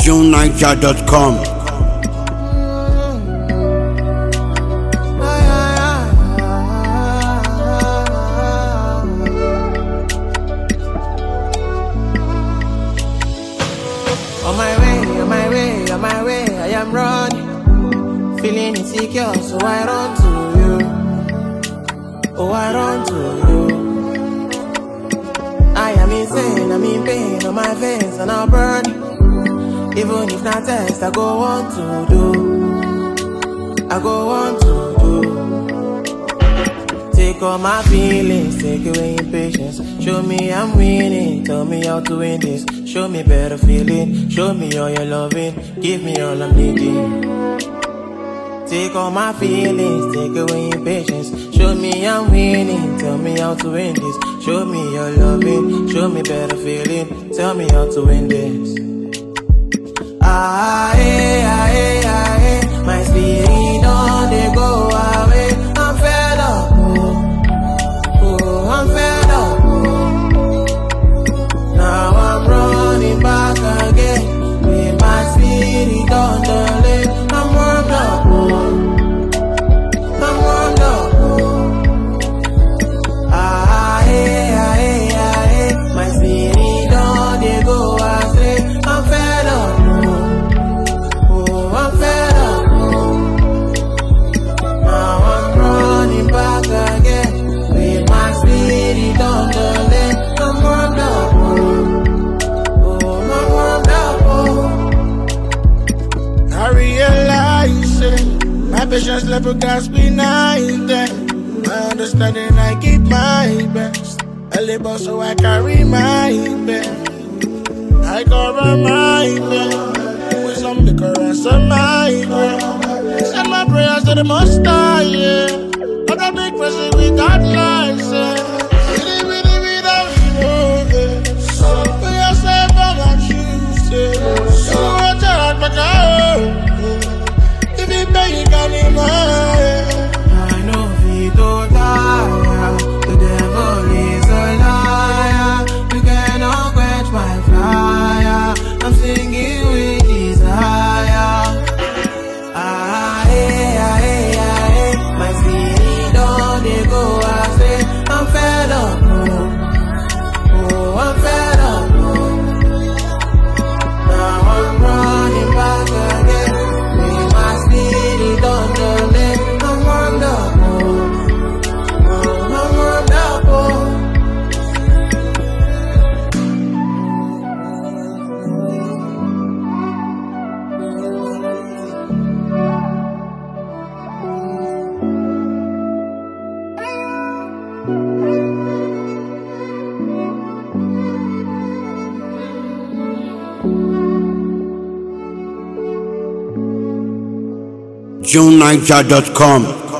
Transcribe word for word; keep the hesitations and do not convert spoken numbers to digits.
june niger dot com. On my way, on my way, on my way, I am running, feeling insecure, so I run to you. Oh, I run to you. I am insane, I'm in pain on my face, and I'll burn. Even if not test, I go on to do. I go on to do. Take all my feelings, take away impatience. Show me I'm winning, tell me how to win this. Show me better feeling, show me all your loving, give me all I'm needing. Take all my feelings, take away impatience. Show me I'm winning, tell me how to win this. Show me your loving, show me better feeling, tell me how to win this. Ah, eh, ah, eh, ah, eh. My spirit on they go away. I'm fed up, oh, oh I'm fed up, oh. Now I'm running back again with my spirit on the lane. I'm warmed up, oh. I'm warmed up, oh. Ah, eh, ah, eh, ah, eh. My spirit on they go astray. I'm fed up, oh, oh I'm fed up, oh. Now I'm running back again with my spirit on the lane. I'm warmed up, oh, oh I'm warmed up, oh. I realize it, my patience level got me behind them. My understanding, I give my best. I labor so I carry my bed. I cover my bed with some liquor and some my bread. Send my prayers to the Most High, yeah. I'm a big person without license. Really, really, without you know this. So put yourself on my shoes, yeah. So watch out, but I if you pay, you can be mine. I know we don't die. The devil is a liar. You cannot quench my fire. I'm singing with desire. Ah, eh, ah, eh, ah, eh. My spirit on they go astray. I'm fed up, oh, oh I'm fed up, oh. Now I'm running back again with my spirit on the lane. I'm warmed up, oh, oh I'm warmed up, oh. june niger dot com.